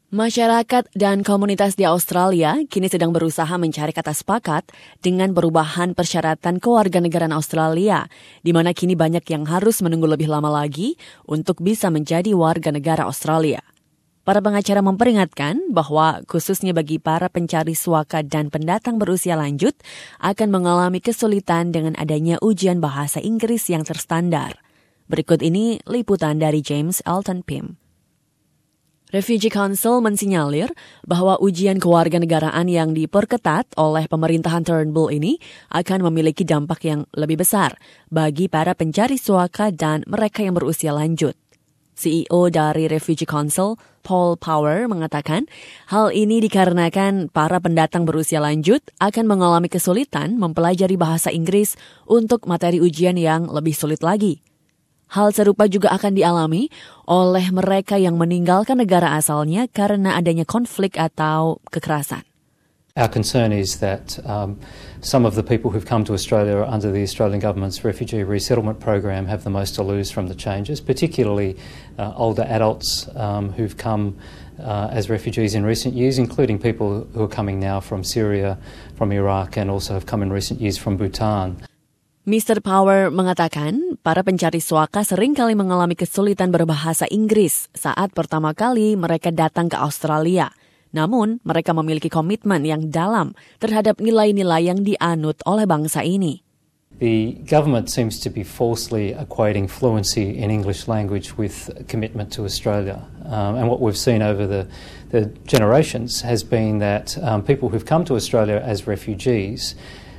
Masyarakat dan komunitas di Australia kini sedang berusaha mencari kata sepakat dengan perubahan persyaratan kewarganegaraan Australia, di mana kini banyak yang harus menunggu lebih lama lagi untuk bisa menjadi warga negara Australia. Para pengacara memperingatkan bahwa khususnya bagi para pencari suaka dan pendatang berusia lanjut akan mengalami kesulitan dengan adanya ujian bahasa Inggris yang terstandar. Berikut ini liputan dari James Elton Pym. Refugee Council mensinyalir bahwa ujian kewarganegaraan yang diperketat oleh pemerintahan Turnbull ini akan memiliki dampak yang lebih besar bagi para pencari suaka dan mereka yang berusia lanjut. CEO dari Refugee Council, Paul Power, mengatakan hal ini dikarenakan para pendatang berusia lanjut akan mengalami kesulitan mempelajari bahasa Inggris untuk materi ujian yang lebih sulit lagi. Hal serupa juga akan dialami oleh mereka yang meninggalkan negara asalnya karena adanya konflik atau kekerasan. Our concern is that some of the people who've come to Australia under the Australian government's refugee resettlement program have the most to lose from the changes, particularly older adults who've come as refugees in recent years, including people who are coming now from Syria, from Iraq, and also have come in recent years from Bhutan. Mr. Power mengatakan para pencari suaka seringkali mengalami kesulitan berbahasa Inggris saat pertama kali mereka datang ke Australia. Namun, mereka memiliki komitmen yang dalam terhadap nilai-nilai yang dianut oleh bangsa ini. The government seems to be falsely equating fluency in English language with commitment to Australia. And what we've seen over the generations has been that people who've come to Australia as refugees,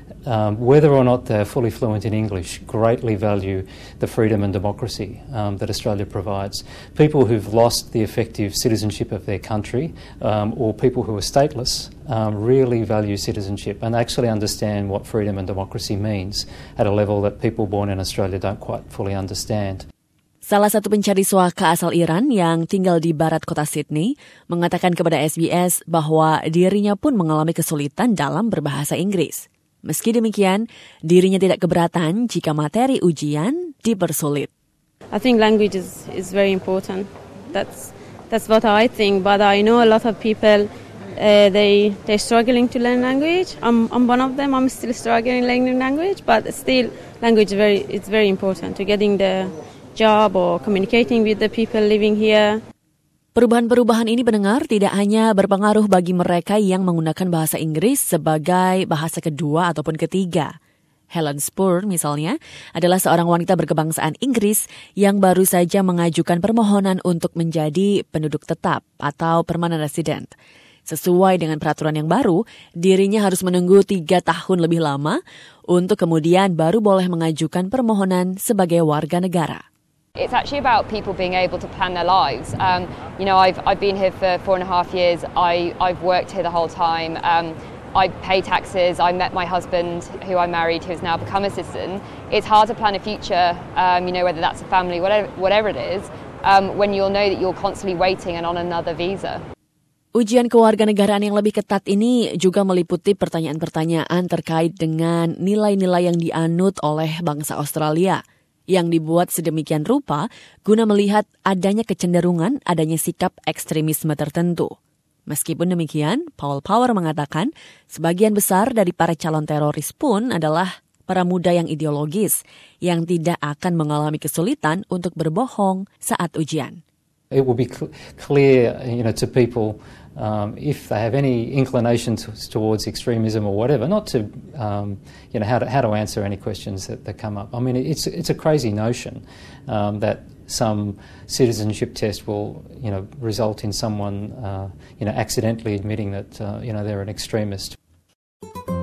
whether or not they're fully fluent in English, greatly value the freedom and democracy that Australia provides. People who've lost the effective citizenship of their country or people who are stateless really value citizenship and actually understand what freedom and democracy means at a level that people born in Australia don't quite fully understand. Salah satu pencari suaka asal Iran yang tinggal di barat kota Sydney mengatakan kepada SBS bahwa dirinya pun mengalami kesulitan dalam berbahasa Inggris. Meski demikian, dirinya tidak keberatan jika materi ujian dipersulit. I think language is very important. That's what I think. But I know a lot of people they're struggling to learn language. I'm one of them. I'm still struggling learning language, but still language it's very important to getting the job or communicating with the people living here. Perubahan-perubahan ini pendengar tidak hanya berpengaruh bagi mereka yang menggunakan bahasa Inggris sebagai bahasa kedua ataupun ketiga. Helen Spur misalnya adalah seorang wanita berkebangsaan Inggris yang baru saja mengajukan permohonan untuk menjadi penduduk tetap atau permanent resident. Sesuai dengan peraturan yang baru, dirinya harus menunggu 3 tahun lebih lama untuk kemudian baru boleh mengajukan permohonan sebagai warga negara. It's actually about people being able to plan their lives. I've been here for 4.5 years. I've worked here the whole time. I pay taxes. I met my husband, who I married, who's now become a citizen. It's hard to plan a future, whether that's a family, whatever it is, when you'll know that you're constantly waiting and on another visa. Ujian kewarganegaraan yang lebih ketat ini juga meliputi pertanyaan-pertanyaan terkait dengan nilai-nilai yang dianut oleh bangsa Australia, yang dibuat sedemikian rupa guna melihat adanya kecenderungan adanya sikap ekstremisme tertentu. Meskipun demikian, Paul Power mengatakan sebagian besar dari para calon teroris pun adalah para muda yang ideologis yang tidak akan mengalami kesulitan untuk berbohong saat ujian. It will be clear, to people if they have any inclination towards extremism or whatever, not to, how to answer any questions that come up. I mean, it's a crazy notion that some citizenship test will, result in someone, accidentally admitting that, they're an extremist.